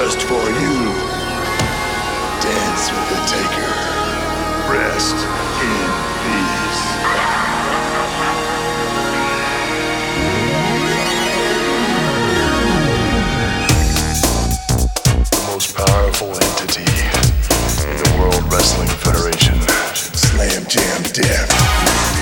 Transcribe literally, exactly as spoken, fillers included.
just for you. Dance with the taker. Rest in peace. The most powerful entity in the World Wrestling Federation. Slam Jam Death.